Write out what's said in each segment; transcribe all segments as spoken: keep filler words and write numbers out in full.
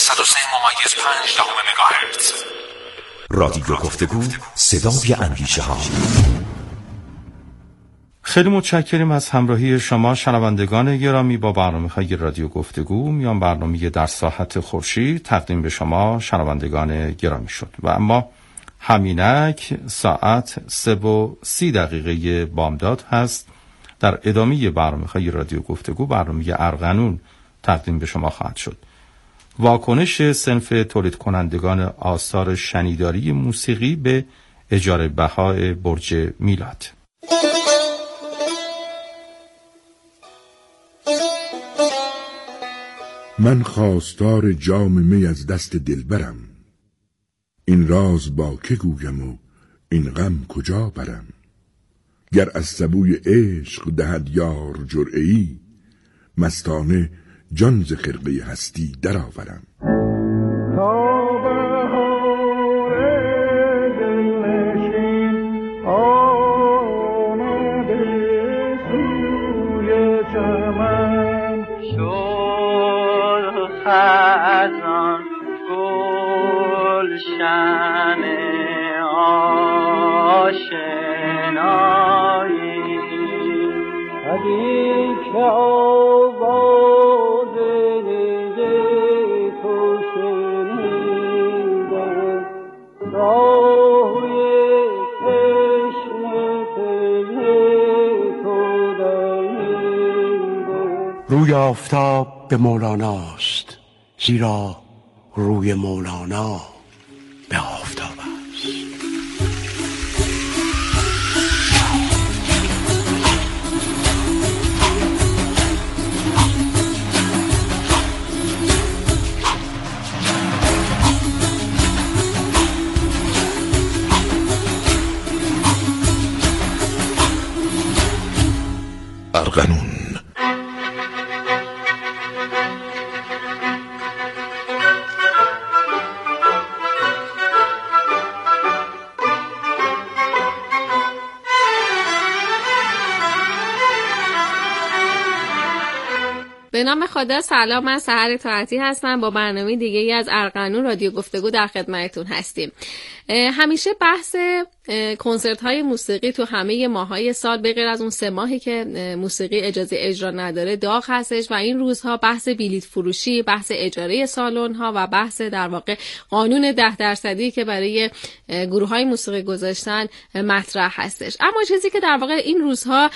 صد و سه ممیز پنج دهم مگاهرتز. رادیو گفتگو، صدای اندیشه ها. خیلی متشکریم از همراهی شما شنوندگان گرامی با برنامه‌های رادیو گفتگو. میان برنامه در ساحت خورشید تقدیم به شما شنوندگان گرامی شد و اما همینک ساعت سه و سی دقیقه بامداد هست. در ادامه برنامه‌های رادیو گفتگو برنامه ارغنون تقدیم به شما خواهد شد. واکنش صنف تولید کنندگان آثار شنیداری موسیقی به اجاره بهای برج میلاد. من خواستار جام می از دست دلبرم، این راز با که گویم و این غم کجا برم. گر از سبوی عشق دهد یار جرعه‌ای، مستانه جان ز خرقه هستی درآورم. خزان گلشن آشنایی ادی که آواز تو شنیدم راهی تشنه پی تو دویدم. روی آفتاب به مولاناست، زیرا روی مولانا به آفتاب است. ارغنون. به نام خدا. سلام، من سحر طاعتی هستم. با برنامه دیگه ای از ارغنون رادیو گفتگو در خدمتتون هستیم. همیشه بحث کنسرت های موسیقی تو همه ماهای سال به غیر از اون سه ماهی که موسیقی اجازه اجرا نداره داغ هستش و این روزها بحث بلیط فروشی، بحث اجاره سالن ها و بحث در واقع قانون ده درصدی که برای گروه های موسیقی گذاشتن مطرح هستش. اما چیزی که در واقع این روزها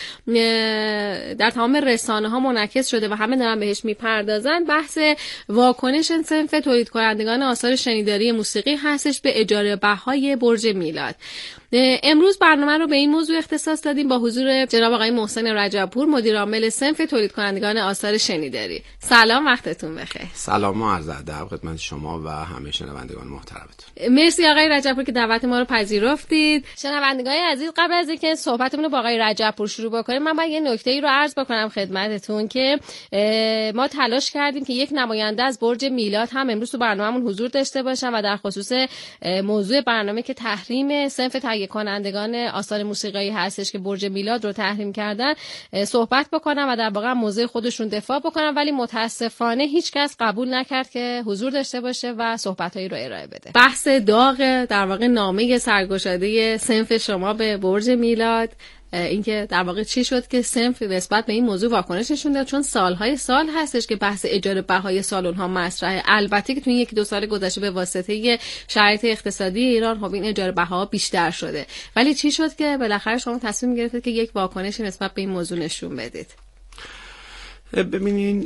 در تمام رسانه ها منعکس شده و همه دارن بهش میپردازن، بحث واکنش صنف تولید کنندگان آثار شنیداری موسیقی هستش به اجاره بهای برج میلاد. امروز برنامه رو به این موضوع اختصاص دادیم با حضور جناب آقای محسن رجبپور، مدیر عامل صنف تولید کنندگان آثار شنیداری. سلام، وقتتون بخیر. سلام و عرض ادب خدمت شما و همه شنوندگان محترمتون. مرسی آقای رجبپور که دعوت ما رو پذیرفتید. شنوندگان عزیز، قبل از اینکه صحبتمون رو با آقای رجبپور شروع بکنیم، من باید یه نکته‌ای رو عرض بکنم خدمتتون که ما تلاش کردیم که یک نماینده از برج میلاد هم امروز تو برنامه‌مون حضور داشته باشن و در خصوص موضوع برنامه که تحریم صنف تهیه کنندگان آثار موسیقایی هستش که برج میلاد رو تحریم کردن صحبت بکنم و در واقع موضوع خودشون دفاع بکنم، ولی متاسفانه هیچ کس قبول نکرد که حضور داشته باشه و صحبتایی رو ارائه بده. بحث داغ در واقع نامه سرگشاده صنف شما به برج میلاد، اینکه در واقع چی شد که صنف نسبت به این موضوع واکنششون داد، چون سالهای سال هستش که بحث اجاره بهای سالن ها مطرحه. البته که توی یکی دو سال گذشته به واسطه شرایط اقتصادی ایران خب این اجاره بها بیشتر شده، ولی چی شد که بالاخره شما تصمیم گرفتید که یک واکنشی نسبت به این موضوع نشون بدید؟ ببینین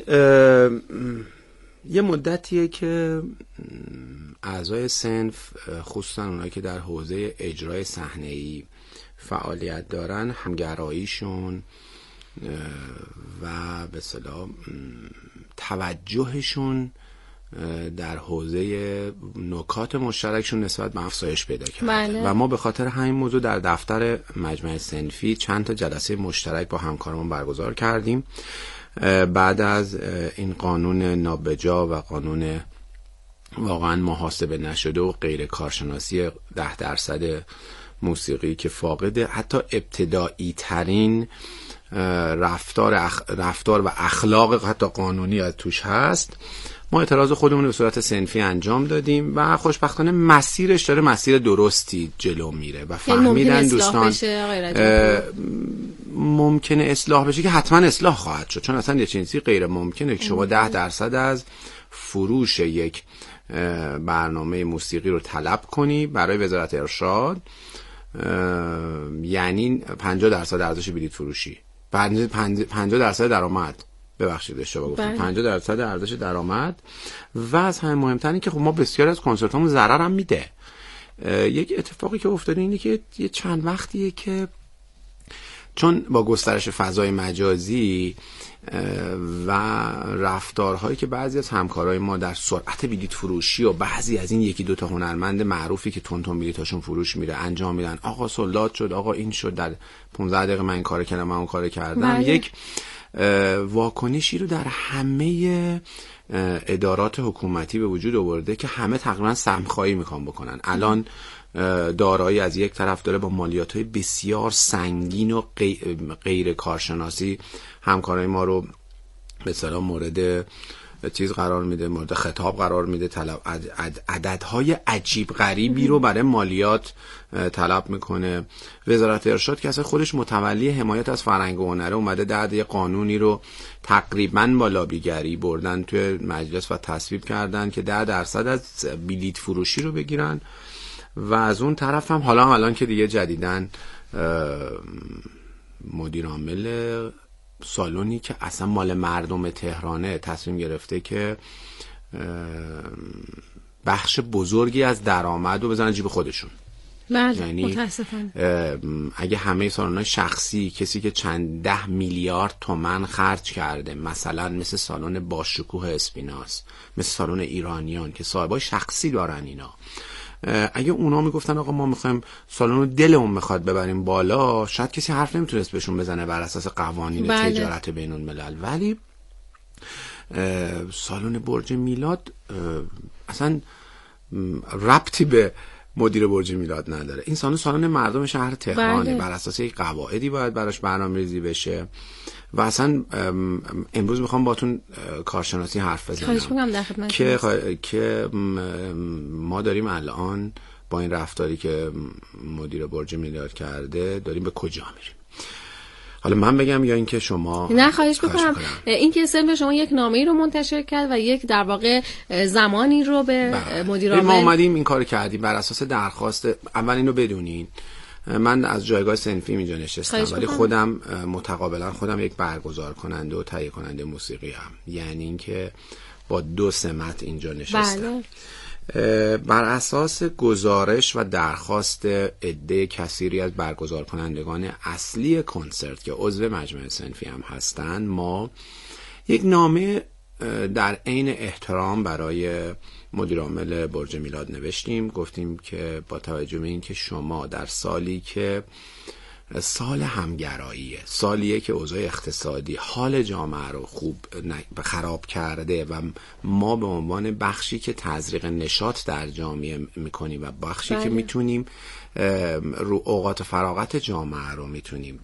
یه مدتیه که اعضای صنف، خصوصا اونایی که در حوزه اجرای صحنه‌ای فعالیت دارن، همگراییشون و به اصطلاح توجهشون در حوزه نکات مشترکشون نسبت به افزایش پیدا کرد. بله. و ما به خاطر همین موضوع در دفتر مجمع صنفی چند تا جلسه مشترک با همکارمون برگزار کردیم. بعد از این قانون نابجا و قانون واقعا محاسبه نشده و غیر کارشناسی ده درصد موسیقی که فاقد حتی ابتدایی ترین رفتار, اخ... رفتار و اخلاق حتی قانونی از توش هست، ما اعتراض خودمون رو به صورت صنفی انجام دادیم و خوشبختانه مسیرش داره مسیر درستی جلو میره و فهمیدن دوستان ممکنه اصلاح بشه که حتما اصلاح خواهد شد، چون اصلا یه چیزی غیر ممکنه که شما ده درصد از فروش یک برنامه موسیقی رو طلب کنی برای وزارت ارشاد، یعنی پنجاه درصد ارزش بلیط فروشی، پنجاه درصد درآمد، ببخشید اشتباه گفتم، پنجاه درصد ارزش درآمد. و از همه مهمتر این که خب ما بسیار از کنسرتامون ضرر هم میده. یک اتفاقی که افتاده اینه که یه چند وقتیه که چون با گسترش فضای مجازی و رفتارهایی که بعضی از همکارای ما در سرعت بلیط فروشی و بعضی از این یکی دو تا هنرمند معروفی که تون تون بلیطاشون فروش میره انجام میدن، آقا سولداد شد، آقا این شد، در پانزده دقیقه من این کارو کردم، من اون کارو کردم، بله. یک واکنشی رو در همه ادارات حکومتی به وجود آورده که همه تقریبا سهم‌خواهی میخوان بکنن. الان دارایی از یک طرف داره با مالیات‌های بسیار سنگین و غیر کارشناسی همکارای ما رو به اصطلاح مورد چیز قرار میده، مورد خطاب قرار میده، طلب عددهای عجیب غریبی رو برای مالیات طلب میکنه. وزارت ارشاد که اصلا خودش متولی حمایت از فرهنگ و هنره اومده در یه قانونی رو تقریبا با لابیگری بردن توی مجلس و تصویب کردن که ده درصد از بلیط فروشی رو بگیرن. و از اون طرف هم حالا هم الان که دیگه جدیدن مدیر عامل سالونی که اصلا مال مردم تهرانه تصمیم گرفته که بخش بزرگی از درآمد رو بزنن جیب خودشون. بله، یعنی متاسفانه اگه همه سالن‌های شخصی کسی که چند ده میلیارد تومان خرج کرده، مثلا مثل سالن باشکوه اسپیناس، مثل سالن ایرانیان که صاحبای شخصی دارن، اینا اگه اونا میگفتن آقا ما میخوایم سالن رو دلمون میخواد ببریم بالا، شاید کسی حرف نمیتونست بهشون بزنه بر اساس قوانین بله. تجارت بین الملل. ولی سالن برج میلاد اصلا ربطی به مدیر برج میلاد نداره. این سالن سالن مردم شهر تهرانه، بله. بر اساس یک قواعدی باید براش برنامه‌ریزی بشه. و اصلا امروز میخوام باتون کارشناسی حرف بزنم که که ما داریم الان با این رفتاری که مدیر برج میلاد کرده داریم به کجا میریم. حالا من بگم یا اینکه شما؟ نه خواهش بکنم. این که سلم شما یک نامه‌ای رو منتشر کرد و یک در واقع زمانی رو به مدیر عامل، ما اومدیم این کارو کردیم بر اساس درخواست. اول اینو بدونین من از جایگاه صنفی اینجا نشستم ولی خودم متقابلا خودم یک برگزار کننده و تهیه کننده موسیقی هم، یعنی اینکه با دو سمت اینجا نشستم. بله. بر اساس گزارش و درخواست عده کثیری از برگزار کنندگان اصلی کنسرت که عضو مجمع صنفی هم هستن، ما یک نامه در عین احترام برای مدیر عامل برج میلاد نوشتیم. گفتیم که با توجه به این که شما در سالی که سال همگراییه، سالیه که اوضاع اقتصادی حال جامعه رو خوب خراب کرده و ما به عنوان بخشی که تزریق نشاط در جامعه میکنیم و بخشی بله. که میتونیم رو اوقات فراغت جامعه رو میتونیم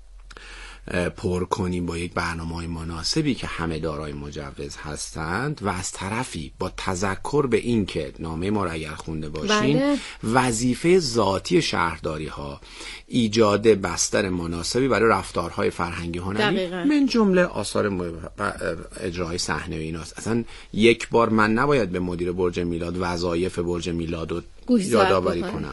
پر کنیم با یک برنامه‌های مناسبی که همه دارای مجوز هستند و از طرفی با تذکر به این که نامه ما رو اگر خونده باشین بله. وظیفه ذاتی شهرداری ها ایجاد بستر مناسبی برای رفتارهای فرهنگی هنری من جمله آثار اجرای صحنه و ایناست. اصلا یک بار من نباید به مدیر برج میلاد وظایف برج میلاد رو یادآوری کنم.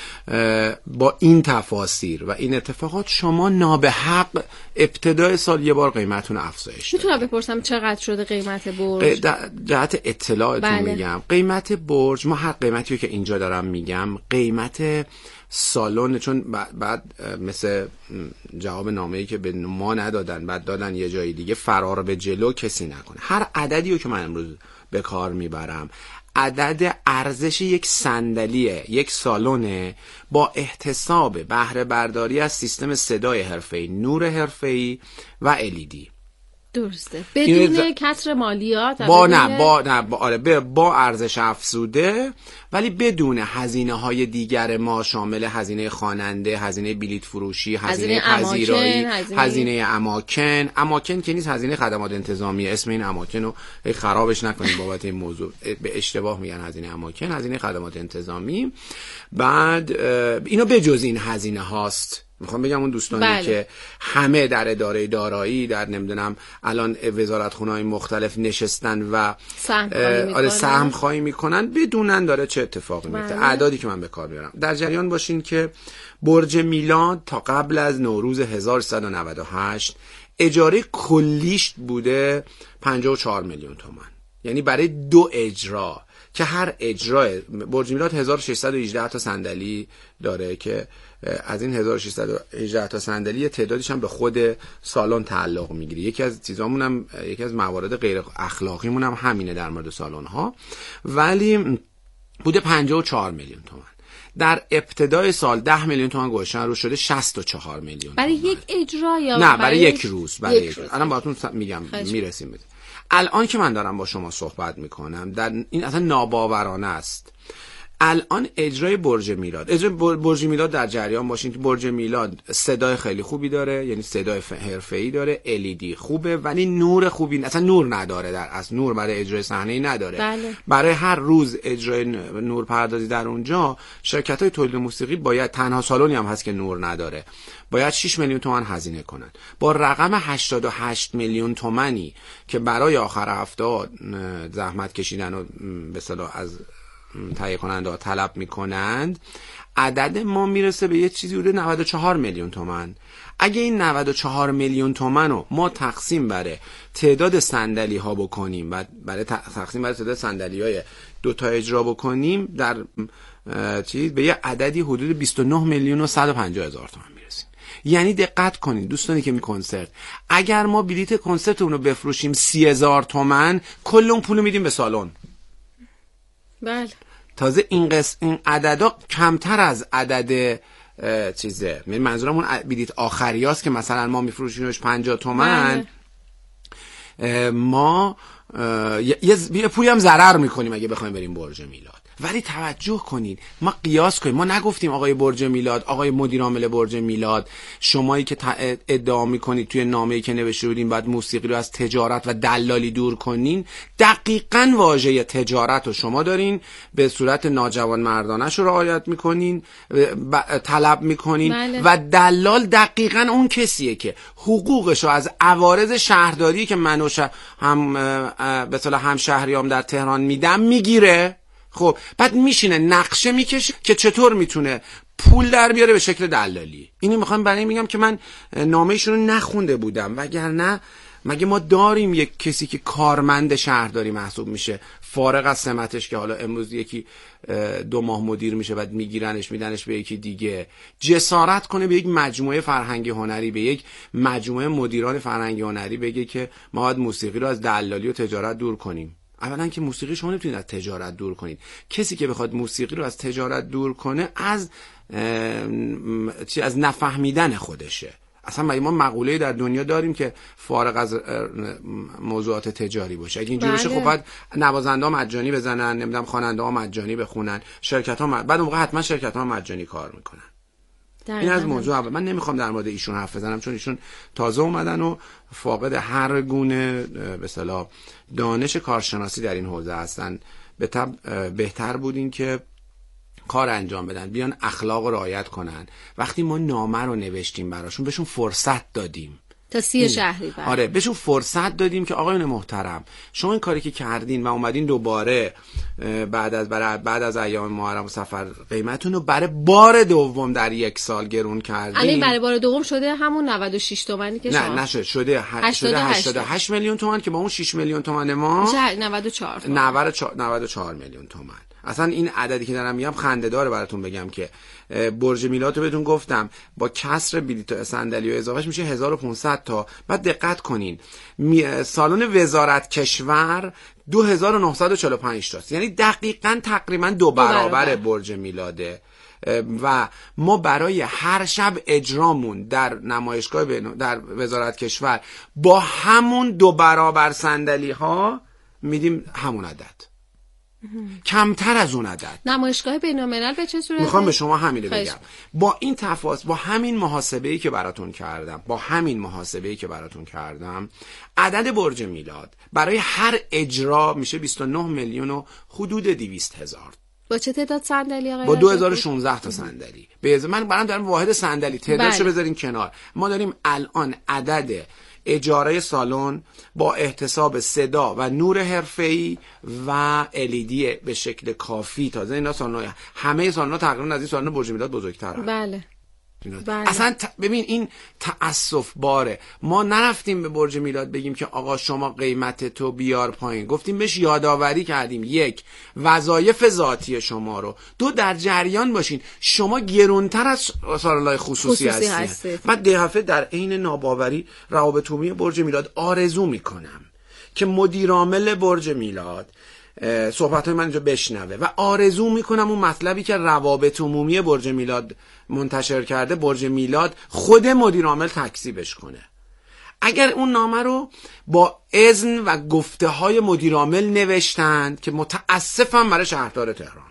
با این تفاسیر و این اتفاقات شما نابحق ابتدای سال یه بار قیمتون افزایش. میتونم بپرسم چقدر شده قیمت برج؟ در جهت اطلاعتون بله. میگم قیمت برج، ما هر قیمتی که اینجا دارم میگم قیمت سالن، چون بعد مثل جواب نامه‌ای که به ما ندادن بعد دادن یه جای دیگه، فرار به جلو کسی نکنه. هر عددی که من امروز به کار میبرم عدد ارزش یک صندلیه، یک سالن با احتساب بهره برداری از سیستم صدای حرفه‌ای، نور حرفه‌ای و ال ای دی. درسته. بدون کسر مالیات با نه با نه با آره با ارزش افزوده، ولی بدون هزینه های دیگر ما شامل هزینه خواننده، هزینه بلیط فروشی، هزینه پذیرایی، هزینه اماکن. اماکن که نیست، هزینه خدمات انتظامی. اسم این اماکن رو خرابش نکنیم بابت این موضوع، به اشتباه میگن هزینه اماکن، هزینه خدمات انتظامی. بعد اینو بجز این هزینه هاست. میخوام بگم اون دوستانی بله. که همه در اداره دارایی، در نمیدونم الان وزارتخونه‌های مختلف نشستن و سهم آره سهم خواهی میکنن بدونن داره چه اتفاقی بله. میفته. اعدادی که من به کار میارم در جریان باشین که برج میلاد تا قبل از نوروز هزار و سیصد و نود و هشت اجاره کلیش بوده پنجاه و چهار میلیون تومان، یعنی برای دو اجرا که هر اجرای برج میلاد هزار و ششصد و هجده تا صندلی داره که از این هزار و ششصد و هجده تا صندلی تعدادش هم به خود سالن تعلق میگیره. یکی از چیزامون هم یکی از موارد غیر اخلاقیمون هم همینه در مورد سالن ها، ولی بوده پنجاه و چهار میلیون تومان. در ابتدای سال ده میلیون تومان گذاشتن رو شده شصت و چهار میلیون برای یک اجرا یا نه برای یک روز برای یک روز. الان باهاتون میگم میرسیم بده. الان که من دارم با شما صحبت میکنم در این اصلا ناباورانه است. الان اجرای برج میلاد، اجرای برج میلاد در جریان باشین که برج میلاد صدای خیلی خوبی داره، یعنی صدای حرفه‌ای داره، ال ای دی خوبه، ولی نور خوبی اصلا نور نداره، در اصل نور برای اجرای صحنه‌ای نداره. بله. برای هر روز اجرای نور پردازی در اونجا شرکت‌های تولید موسیقی باید، تنها سالونی هم هست که نور نداره، باید شش میلیون تومان هزینه کنن. با رقم هشتاد و هشت میلیون تومانی که برای آخر هفته زحمت کشیدن و به اصطلاح از تهیه کننده ها طلب میکنند، عدد ما میرسه به یه چیزی حدود نود و چهار میلیون تومان. اگه این نود و چهار میلیون تومان رو ما تقسیم بر تعداد صندلی ها بکنیم و برای تقسیم بر تعداد صندلی های دو تا اجرا بکنیم، در چیز به یه عددی حدود بیست و نه میلیون و صد و پنجاه هزار تومان میرسیم. یعنی دقت کنید دوستانی که می کنسرت، اگر ما بلیت کنسرتمون رو بفروشیم سی هزار تومان، کل اون پولو میدیم به سالن. بله. تازه این قسم این عددا کمتر از عدد چیزه، یعنی منظورم اون بلیت آخریاست که مثلا ما میفروشیمش پنجاه تومن، ما یه, یه پولی هم ضرر میکنیم اگه بخوایم بریم برج میلاد. ولی توجه کنید، ما قیاس کنیم، ما نگفتیم آقای برج میلاد، آقای مدیر عامل برج میلاد، شمایی که ادعا میکنید توی نامه‌ای که نوشته بودین بعد موسیقی رو از تجارت و دلالی دور کنین، دقیقاً واژه تجارت رو شما دارین به صورت ناجوان مردانش رو رعایت میکنین، طلب میکنین بله. و دلال دقیقاً اون کسیه که حقوقش رو از عوارض شهرداری که من و شه هم به اصطلاح هم شهریام در تهران میدم میگیره. خب بعد میشینه نقشه میکشه که چطور میتونه پول در بیاره به شکل دلالی. اینی میخوام برای میگم که من نامه‌شون رو نخونده بودم، وگرنه مگه ما داریم یک کسی که کارمند شهرداری محسوب میشه فارغ از سمتش که حالا امروز یکی دو ماه مدیر میشه بعد میگیرنش میدنش به یکی دیگه، جسارت کنه به یک مجموعه فرهنگی هنری، به یک مجموعه مدیران فرهنگی هنری بگه که ما باید موسیقی رو از دلالی و تجارت دور کنیم؟ اولا که موسیقی شما نمیتونید از تجارت دور کنید. کسی که بخواد موسیقی رو از تجارت دور کنه از چی از نفهمیدن خودشه. اصلا ما مقوله‌ای در دنیا داریم که فارغ از موضوعات تجاری باشه. اگه اینجوری بشه خب باید نوازنده ها مجانی بزنن، نمیدونم خواننده ها مجانی بخونن، شرکت ها مج... بعد اون موقع حتما شرکت ها مجانی کار میکنن. این از موضوع اول. من نمیخوام در مورد ایشون حرف بزنم چون ایشون تازه اومدن و فاقد هر گونه به اصطلاح دانش کارشناسی در این حوزه هستن. به طب بهتر بود این که کار انجام بدن، بیان اخلاق رو رعایت کنن. وقتی ما نامه رو نوشتیم براشون، بهشون فرصت دادیم تا سی شهری بعد. آره بهشون فرصت دادیم که آقایون محترم شما این کاری که کردین و اومدین دوباره بعد از بعد از ایام محرم و سفر قیمتون رو برای بار دوم در یک سال گرون کردین. الان برای بار دوم شده همون نود و شش تومانی که نه نشد شده هشتاد و هشت میلیون تومان که با اون شش میلیون تومان ما نود و چهار نود و چهار میلیون تومان. اصلا این عددی که دارم میگم خنده داره براتون بگم که برج میلاد رو بهتون گفتم با کسر بلیط صندلی و اضافهش میشه هزار و پانصد تا. بعد دقت کنین سالن وزارت کشور دو هزار و نهصد و چهل و پنج تاست، یعنی دقیقاً تقریبا دو برابر برج میلاده. و ما برای هر شب اجرامون در نمایشگاه بینو در وزارت کشور با همون دو برابر صندلی ها میدیم همون عدد، کمتر از اون عدد. نمایشگاه بین‌الملل به چه صورته؟ میخوام به شما همین رو بگم. با این تفاوت، با همین محاسبه‌ای که براتون کردم با همین محاسبه‌ای که براتون کردم عدد برج میلاد برای هر اجرا میشه بیست و نه میلیون و حدود دویست هزار. با چه تعداد صندلی آقای؟ با دو هزار و شانزده تا صندلی. به من برام دارم واحد صندلی تعدادشو بله. بذارین کنار. ما داریم الان عدد اجاره سالن با احتساب صدا و نور حرفه‌ای و الیدی به شکل کافی، تازه اینا سالن همه سالن‌ها تقریبا از این سالن برج میلاد بزرگترن. بله. بله. اصلا ت... ببین این تأسف باره. ما نرفتیم به برج میلاد بگیم که آقا شما قیمت تو بیار پایین، گفتیم بهش یادآوری کردیم یک وظایف ذاتی شما رو، دو در جریان باشین شما گرونتر از سالن‌های خصوصی, خصوصی هستید. من دهفه در عین ناباوری روابط عمومی برج میلاد آرزو میکنم که مدیر عامل برج میلاد صحبت های من اینجا بشنوه و آرزو میکنم اون مطلبی که روابط عمومی برج میلاد منتشر کرده برج میلاد خود مدیر عامل تکذیبش کنه. اگر اون نامه رو با اذن و گفته های مدیر عامل نوشتند که متاسفم برای شهردار تهران،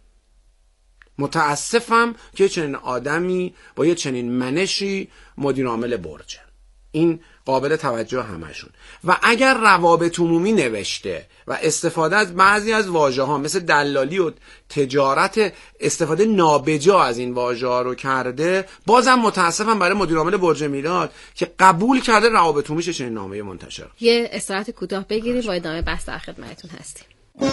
متاسفم که چنین آدمی با یه چنین منشی مدیر عامل برجه، این قابل توجه همشون. و اگر روابط عمومی نوشته و استفاده از بعضی از واژه ها مثل دلالی و تجارت، استفاده نابجا از این واژه ها رو کرده، بازم متاسفم برای مدیر عامل برج میلاد که قبول کرده روابط عمومیش چنین نامه منتشر. یه استراحت کوتاه بگیریم و ادامه بحث در خدمتتون هستیم.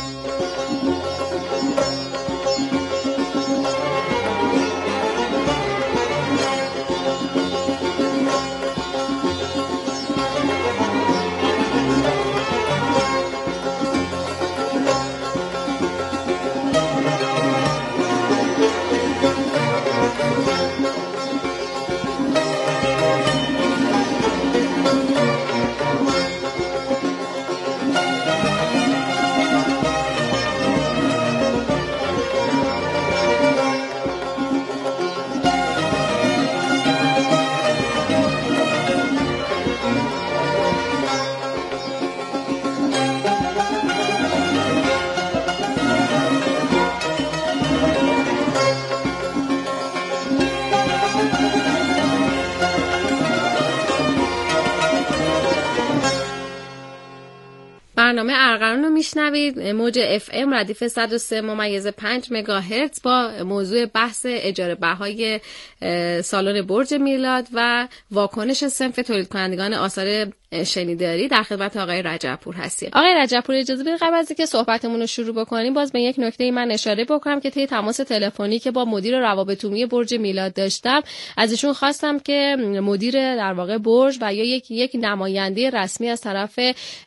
برنامه ارغنون رو میشنوید، موج اف ام ردیف صد و سه ممیز پنج مگاهرتز با موضوع بحث اجاره بهای سالن برج میلاد و واکنش صنف تولید کنندگان آثار شنیداری. در خدمت آقای رجبپور هستیم. آقای رجبپور اجازه بدید قبل از اینکه صحبتمون رو شروع بکنیم باز به یک نکته من اشاره بکنم که طی تماس تلفنی که با مدیر روابط عمومی برج میلاد داشتم از ایشون خواستم که مدیر در واقع برج و یا یک یک نماینده رسمی از طرف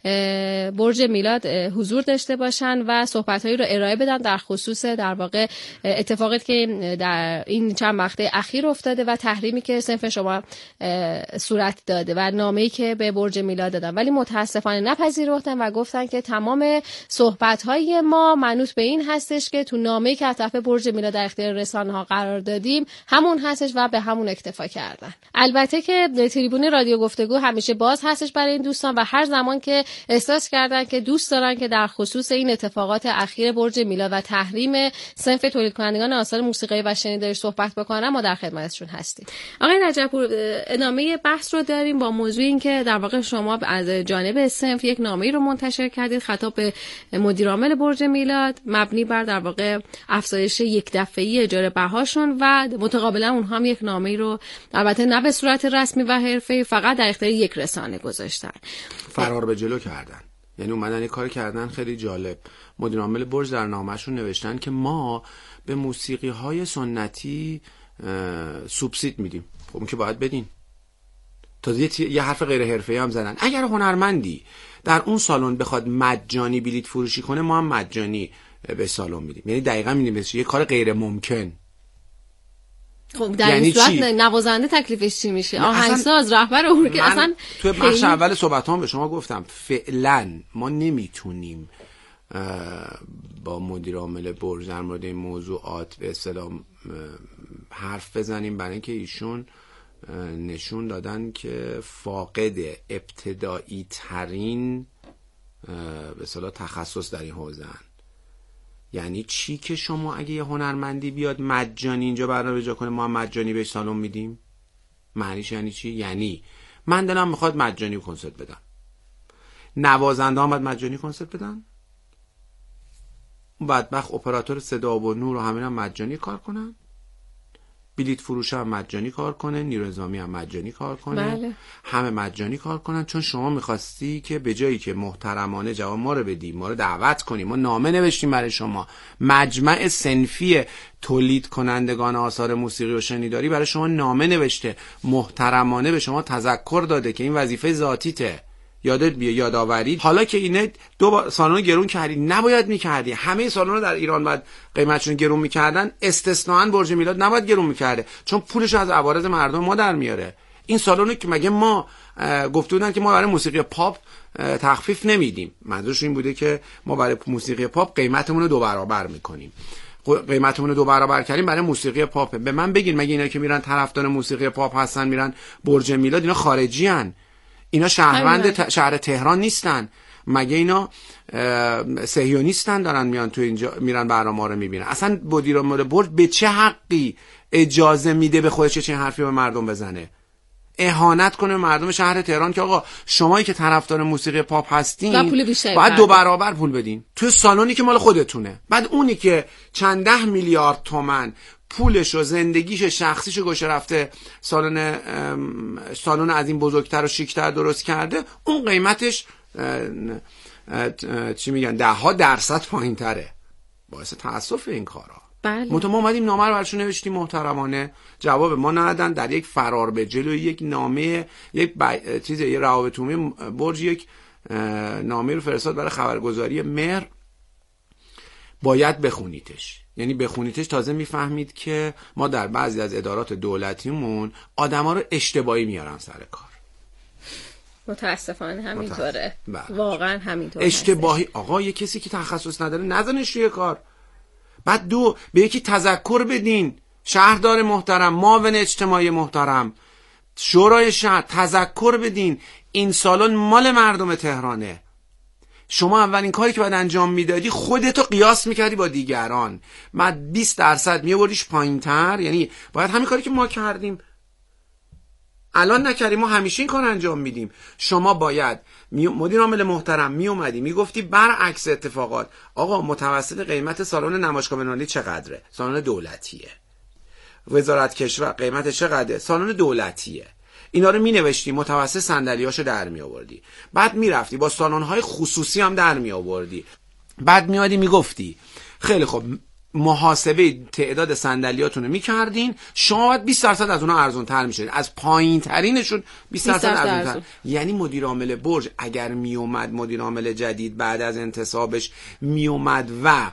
برج میلاد حضور داشته باشن و صحبت‌هایی رو ارائه بدن در خصوص در واقع اتفاقی که در این چند وقته اخیر افتاده و تحریمی که صنف شما صورت داده و نامه‌ای که به برج میلاد دادن، ولی متاسفانه نپذیرفتن و گفتن که تمام صحبت‌های ما منوط به این هستش که تو نامه‌ای که از طرف برج میلاد در اختیار رسانه‌ها قرار دادیم همون هستش و به همون اکتفا کردن. البته که تریبون رادیو گفتگو همیشه باز هستش برای این دوستان و هر زمان که احساس کردن که دوست دارن که در خصوص این اتفاقات اخیر برج میلاد و تحریم صنف تولید کنندگان آثار موسیقی و شنیداری صحبت بکنن ما در خدمتشون هستیم. آقای رجبپور ادامه بحث رو داریم با موضوع این که در واقع شما از جانب صنف یک نامه‌ای رو منتشر کردید خطاب به مدیر عامل برج میلاد مبنی بر در واقع افزایش یک دفعه‌ای اجاره بهاشون و متقابلا اونها هم یک نامه‌ای رو البته نه به صورت رسمی و حرفه‌ای فقط در اختیار یک رسانه گذاشتن. فرار به جلو کردن، یعنی اومدن یک کار کردن خیلی جالب. مدیر عامل برج در نامه‌شون نوشتن که ما به موسیقی‌های سنتی سوبسید میدیم. خب اون که باید بدین. تازه یه حرف غیر حرفه‌ای هم زدن. اگر هنرمندی در اون سالن بخواد مجانی بلیط فروشی کنه ما هم مجانی به سالن میدیم. یعنی دقیقاً میدیم یه کار غیر ممکن. خب در یعنی این صورت نوازنده تکلیفش چی میشه؟ آهنگساز، رهبر ارکستر. اصلا تو بخش اول صحبتام به شما گفتم فعلا ما نمیتونیم با مدیر عامل برج در مورد این موضوعات به اصطلاح حرف بزنیم، برای اینکه ایشون نشون دادن که فاقد ابتدایی ترین به اصطلاح تخصص در این حوزه هستند. یعنی چی که شما اگه یه هنرمندی بیاد مجانی اینجا برنامه اجرا کنه ما هم مجانی بهش سالن میدیم؟ معنیش یعنی چی؟ یعنی من دلم میخواد مجانی کنسرت بدم، نوازنده هم باید مجانی کنسرت بدن، اون بدبخت اپراتور صدا و نور و همین هم مجانی کار کنن، بلیت فروش هم مجانی کار کنه، نیروی انتظامی هم مجانی کار کنه، بله. همه مجانی کار کنن، چون شما میخواستی که به جایی که محترمانه جواب ما رو بدی، ما رو دعوت کنیم، ما نامه نوشتیم برای شما، مجمع صنفی تولید کنندگان آثار موسیقی و شنیداری برای شما نامه نوشته، محترمانه به شما تذکر داده که این وظیفه ذاتیته، یادت بیه، یادآوری. حالا که اینه دو بار سالن گرون کردی، نباید میکردی. همه سالن در ایران بعد قیمتشون گرون میکردن، استثناً برج میلاد نباید گرون میکرده، چون پولش از عوارض مردم ما در میاره. این سالن که مگه ما گفته بودن که ما برای موسیقی پاپ تخفیف نمیدیم، منظورش این بوده که ما برای موسیقی پاپ قیمتمون رو دو برابر میکنیم. قیمتمون رو دو برابر کردیم برای موسیقی پاپ. به من بگین مگه اینا که میرن طرفدار موسیقی پاپ هستن میرن برج میلاد، اینا خارجی ان؟ اینا شهروند ت... شهر تهران نیستن؟ مگه اینا صهیونیستن دارن میان تو اینجا میرن برنامه رو میبینن؟ اصلا مدیر عامل برج به چه حقی اجازه میده به خودش چه حرفی به مردم بزنه، اهانت کنه مردم شهر تهران که آقا شمایی که طرفدار موسیقی پاپ هستین باید دو برابر پول بدین تو سالونی که مال خودتونه. بعد اونی که چند ده میلیارد تومن پولش و زندگیش شخصیش گوشه رفته سالن سالن از این بزرگتر و شیکتر درست کرده، اون قیمتش چی میگن ده ها درصد پایین تره. باعث تاسف این کارا. بله. ما اومدیم نامه رو براشون نوشتیم محترمانه، جواب ما ندادن. در یک فرار به جلوی یک نامه یک ب... چیز یه روابط عمومی برج یک نامه رو فرستاد برای خبرگزاری مهر، باید بخونیدش. یعنی بخونیدش تازه میفهمید که ما در بعضی از ادارات دولتیمون آدما رو اشتباهی میارن سر کار. متاسفانه همینطوره. متاسف. واقعا همینطوره. اشتباهی. آقا یه کسی که تخصص نداره نزنش روی کار. بعد دو، به یکی تذکر بدین، شهردار محترم، معاون اجتماعی محترم، شورای شهر، تذکر بدین این سالن مال مردم تهرانه. شما اولین کاری که باید انجام میدادی خودتو قیاس میکردی با دیگران، بعد بیست درصد میوردیش پایینتر. یعنی باید همین کاری که ما کردیم الان نکردیم، ما همیشه این کار انجام میدیم. شما باید مدیر عامل محترم می اومدی میگفتی برعکس اتفاقات، آقا متوسط قیمت سالن نمایشگاه بین‌المللی چقدره؟ سالن دولتیه. وزارت کشور قیمت چقدره؟ سالن دولتیه. اینا رو می نوشتی، متوسط صندلیاشو در می آوردی، بعد می رفتی با سالن‌های خصوصی هم در می آوردی، بعد میادی میگفتی خیلی خب محاسبه تعداد صندلیاتون رو میکردین، شما باید بیست درصد از اونها ارزون تر میشین، از پایین ترینشون بیست درصد ارزون تر. یعنی مدیر عامل برج اگر میومد، مدیر عامل جدید بعد از انتصابش میومد و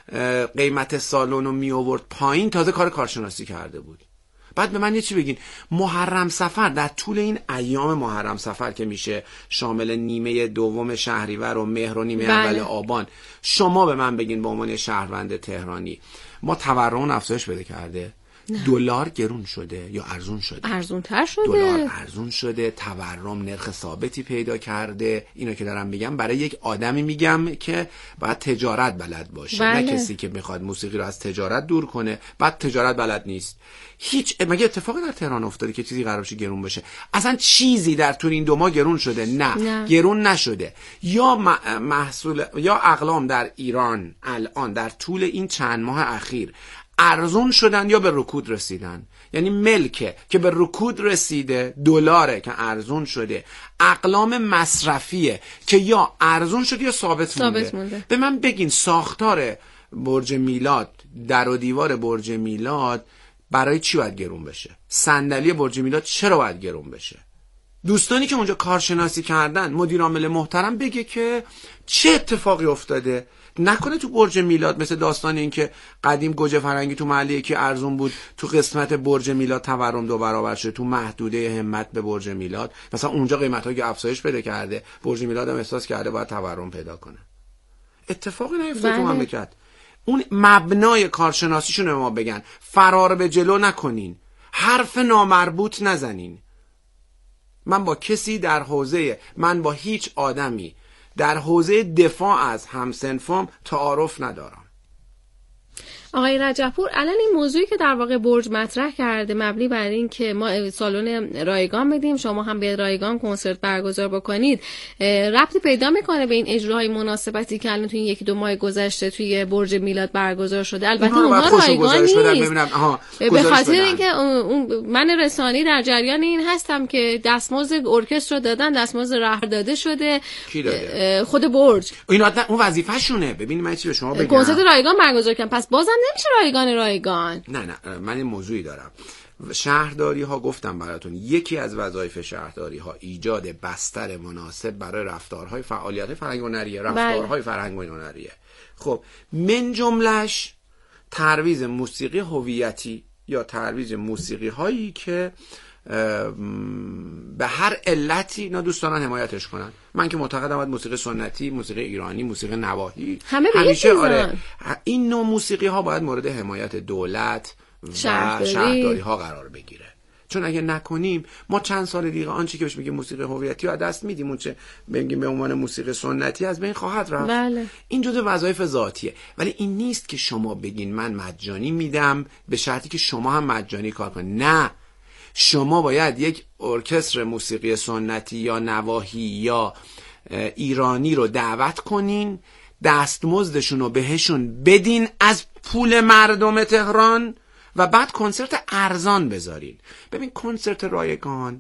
قیمت سالن رو میآورد پایین، تازه کار کارشناسی کرده بود. بعد به من یه چی بگین، محرم سفر در طول این ایام محرم سفر که میشه شامل نیمه دوم شهریور و مهر و نیمه اول آبان، شما به من بگین به عنوان شهروند تهرانی ما تورم افزایش بده کرده؟ دلار گرون شده یا ارزون شده؟ ارزون تر شده. دلار ارزون شده، تورم نرخ ثابتی پیدا کرده. اینو که دارم میگم برای یک آدمی میگم که باید تجارت بلد باشه. بله. نه کسی که میخواد موسیقی رو از تجارت دور کنه، بعد تجارت بلد نیست. هیچ مگه اتفاقی در تهران افتاده که چیزی قرار بشه گرون بشه؟ اصلا چیزی در طول این دو ماه گرون شده؟ نه, نه. گرون نشده. یا محصول یا اقلام در ایران الان در طول این چند ماه اخیر ارزون شدن یا به رکود رسیدن. یعنی ملکه که به رکود رسیده، دلاره که ارزون شده، اقلام مصرفیه که یا ارزون شده یا ثابت, ثابت مونده. مونده. به من بگین ساختار برج میلاد، در و دیوار برج میلاد برای چی باید گرون بشه؟ صندلی برج میلاد چرا باید گرون بشه؟ دوستانی که اونجا کارشناسی کردن، مدیر عامل محترم بگه که چه اتفاقی افتاده. نکنه تو برج میلاد مثل داستان این که قدیم گوجه فرنگی تو محله که ارزون بود، تو قسمت برج میلاد تورم دو برابر شده، تو محدوده همت به برج میلاد مثلا اونجا قیمت‌ها که افزایش پیدا کرده، برج میلاد هم احساس کرده باید تورم پیدا کنه. اتفاقی نیفتاد بله. تو مملکت. اون مبنای کارشناسیشون به ما بگن فرار به جلو نکنین، حرف نامربوط نزنین. من با کسی در حوزه، من با هیچ آدمی در حوزه دفاع از همسنفام تعارف ندارم. آقای رجبپور، الان این موضوعی که در واقع برج مطرح کرده مبنی بر این که ما سالن رایگان بدیم، شما هم به رایگان کنسرت برگزار بکنید، ربطی پیدا میکنه به این اجراهای مناسبتی که الان توی یکی دو ماه گذشته توی برج میلاد برگزار شده؟ البته اونها رایگان نیست، به خاطر اینکه اون من رسانی در جریان این هستم که دستمزد ارکستر رو دادن، دستمزد رهبر داده شده. کی داده؟ خود برج. اینا اون وظیفه شونه. ببینید من چی به شما بگم، کنسرت رایگان برگزار کردن، پس بازم نمیشه رایگان رایگان. نه نه من این موضوعی دارم. شهرداری ها گفتم براتون یکی از وظایف شهرداری ها ایجاد بستر مناسب برای رفتارهای فعالیت فرهنگی و هنریه، رفتارهای فرهنگی و هنریه. خب من جملش ترویج موسیقی هویتی یا ترویج موسیقی هایی که به هر علتی اینا دوستان حمایتش کنن. من که معتقدم باید موسیقی سنتی، موسیقی ایرانی، موسیقی نواحی همه همیشه آره این نوع موسیقی ها باید مورد حمایت دولت و شهرداری, شهرداری ها قرار بگیره. چون اگه نکنیم ما چند سال دیگه آنچه که بهش میگیم موسیقی هویتی رو از دست میدیم، اون چه بگیم به عنوان موسیقی سنتی از بین خواهد رفت. بله. این جزء وظایف ذاتیه، ولی این نیست که شما بگین من مجانی میدم به شرطی که شما هم مجانی کار کنید. نه، شما باید یک ارکستر موسیقی سنتی یا نواحی یا ایرانی رو دعوت کنین، دستمزدشون رو بهشون بدین از پول مردم تهران و بعد کنسرت ارزان بذارین. ببین کنسرت رایگان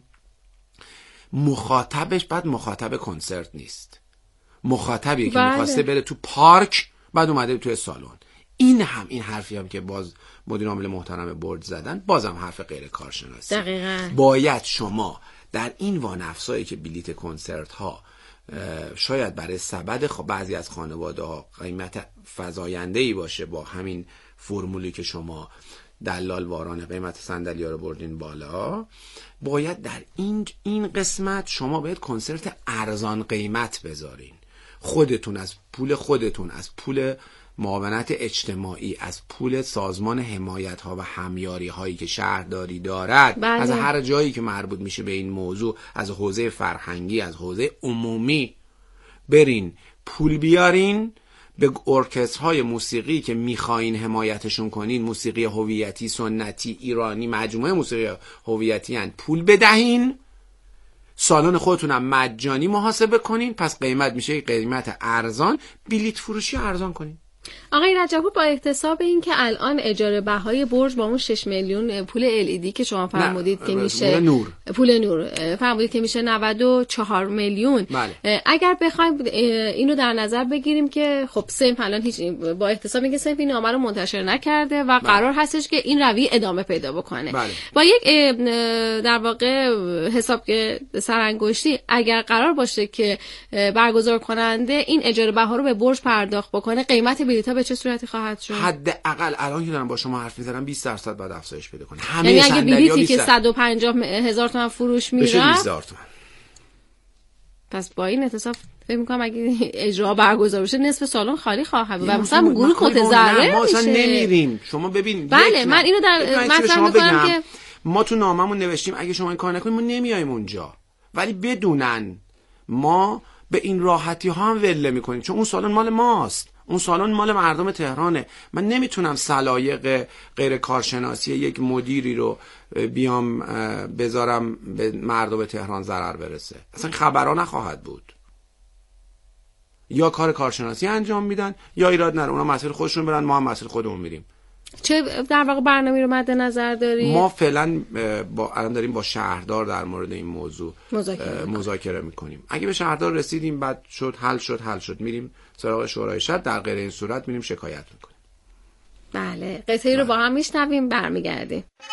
مخاطبش بعد مخاطب کنسرت نیست، مخاطبی که بله. میخواسته بره تو پارک بعد اومده توی سالن. این هم این حرفی هم که باز مدیر عامل محترم برج زدن بازم حرف غیر کارشناسی. دقیقاً. باید شما در این وانفسایی که بلیت کنسرت ها شاید برای سبد خب بعضی از خانواده ها قیمت فزاینده‌ای باشه، با همین فرمولی که شما دلال واران قیمت صندلی‌ها رو بردین بالا، باید در این این قسمت شما باید کنسرت ارزان قیمت بذارین. خودتون از پول خودتون، از پول معاونت اجتماعی، از پول سازمان حمایت ها و همیاری هایی که شهرداری دارد، بله. از هر جایی که مربوط میشه به این موضوع، از حوزه فرهنگی، از حوزه عمومی، برین پول بیارین به ارکسترهای موسیقی که میخواین حمایتشون کنین، موسیقی هویتی، سنتی، ایرانی، مجموعه موسیقی هویتی هن، پول بدهین، سالن خودتونم مجانی محاسبه کنین، پس قیمت میشه قیمت ارزان، بلیت فروشی ارزان کنین. آقای رجبپور، با احتساب این که الان اجاره بهای برج با اون شش میلیون پول ال ای دی که شما فرمودید که میشه پول نور پول نور فرمودید که میشه نود و چهار میلیون، بله. اگر بخوایم اینو در نظر بگیریم که خب صنف الان هیچ با احتساب اینکه صنف این نامه رو منتشر نکرده و بله. قرار هستش که این روی ادامه پیدا بکنه، بله. با یک در واقع حساب که سرانگشتی اگر قرار باشه که برگزار کننده این اجاره بها رو به برج پرداخت بکنه، قیمت بلیط‌ها به چه صورتی خواهد شد؟ حداقل الان که دارم با شما حرف می‌زنم بیست درصد بعد افزایش پیدا کنه. همه یعنی اگه بلیطی که صد و پنجاه هزار تومان فروش میره بشه بیست هزار تومان. پس با این حساب فکر می‌کنم اگه اجرا برگزار بشه نصف سالن خالی خواهد بود و مثلا گروه متضرر ما میشه. اصلا نمیریم. شما ببین بله من اینو در مطرح می‌کنم که ما تو ناممون نوشتیم اگه شما این کار نکنید ما نمیایم اونجا، ولی بدونن ما به این راحتی ها هم ول می‌کنیم، چون اون سالن مال ماست، اون سالن مال مردم تهرانه. من نمیتونم سلایق غیر کارشناسی یک مدیری رو بیام بذارم به مردم تهران ضرر برسه. اصلا خبرها نخواهد بود. یا کار کارشناسی انجام میدن یا ایراد نره، اونا مسیر خودشون برن، ما هم مسیر خودمون میریم. چه در واقع برنامه‌ای رو مد نظر دارید؟ ما فعلا با الان داریم با شهردار در مورد این موضوع مذاکره, مذاکره میکنیم. اگه به شهردار رسیدیم بعد شد حل شد حل شد میریم سراغ شورای شهر، در غیر این صورت میریم شکایت میکنیم. بله، قطعی رو با هم میشنویم برمیگردیم.